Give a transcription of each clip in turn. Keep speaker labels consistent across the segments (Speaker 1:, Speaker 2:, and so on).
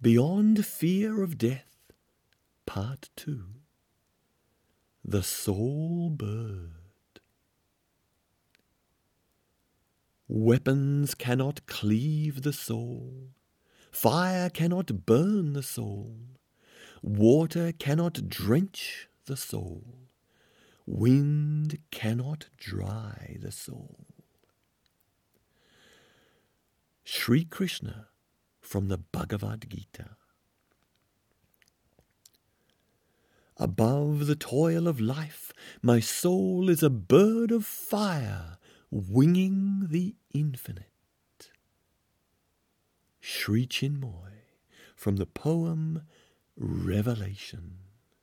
Speaker 1: Beyond Fear of Death, Part 2. The Soul Bird. Weapons cannot cleave the soul. Fire cannot burn the soul. Water cannot drench the soul. Wind cannot dry the soul. Sri Krishna from the Bhagavad Gita. Above the toil of life, my soul is a bird of fire, winging the infinite. Sri Chinmoy from the poem Revelation.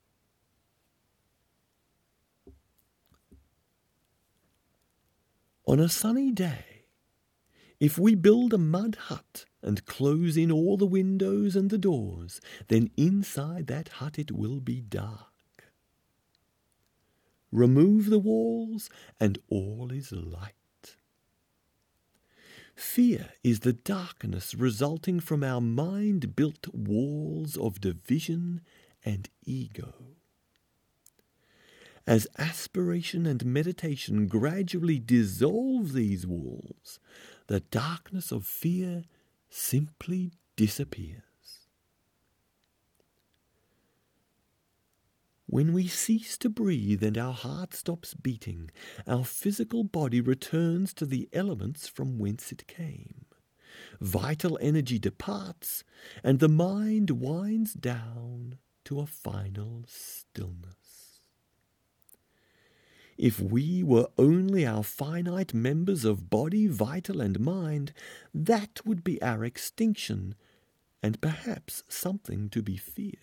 Speaker 1: On a sunny day, if we build a mud hut and close in all the windows and the doors, then inside that hut it will be dark. Remove the walls and all is light. Fear is the darkness resulting from our mind-built walls of division and ego. As aspiration and meditation gradually dissolve these walls, the darkness of fear simply disappears. When we cease to breathe and our heart stops beating, our physical body returns to the elements from whence it came. Vital energy departs, and the mind winds down to a final stillness. If we were only our finite members of body, vital, and mind, that would be our extinction, and perhaps something to be feared.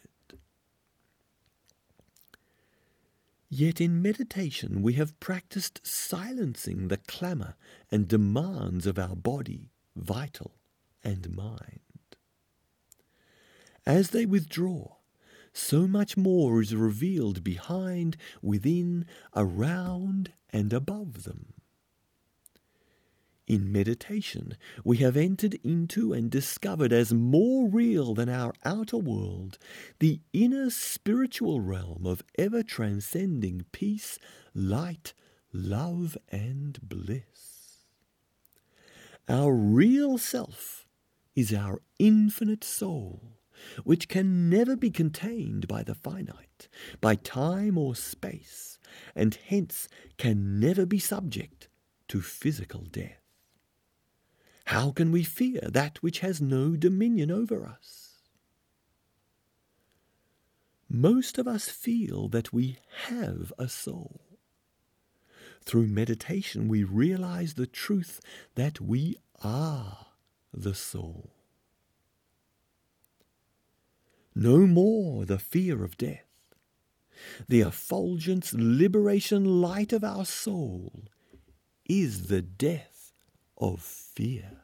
Speaker 1: Yet in meditation we have practiced silencing the clamour and demands of our body, vital, and mind. As they withdraw, so much more is revealed behind, within, around, and above them. In meditation, we have entered into and discovered as more real than our outer world the inner spiritual realm of ever-transcending peace, light, love, and bliss. Our real self is our infinite soul, which can never be contained by the finite, by time or space, and hence can never be subject to physical death. How can we fear that which has no dominion over us? Most of us feel that we have a soul. Through meditation we realize the truth that we are the soul. No more the fear of death. The effulgence, liberation light of our soul is the death of fear.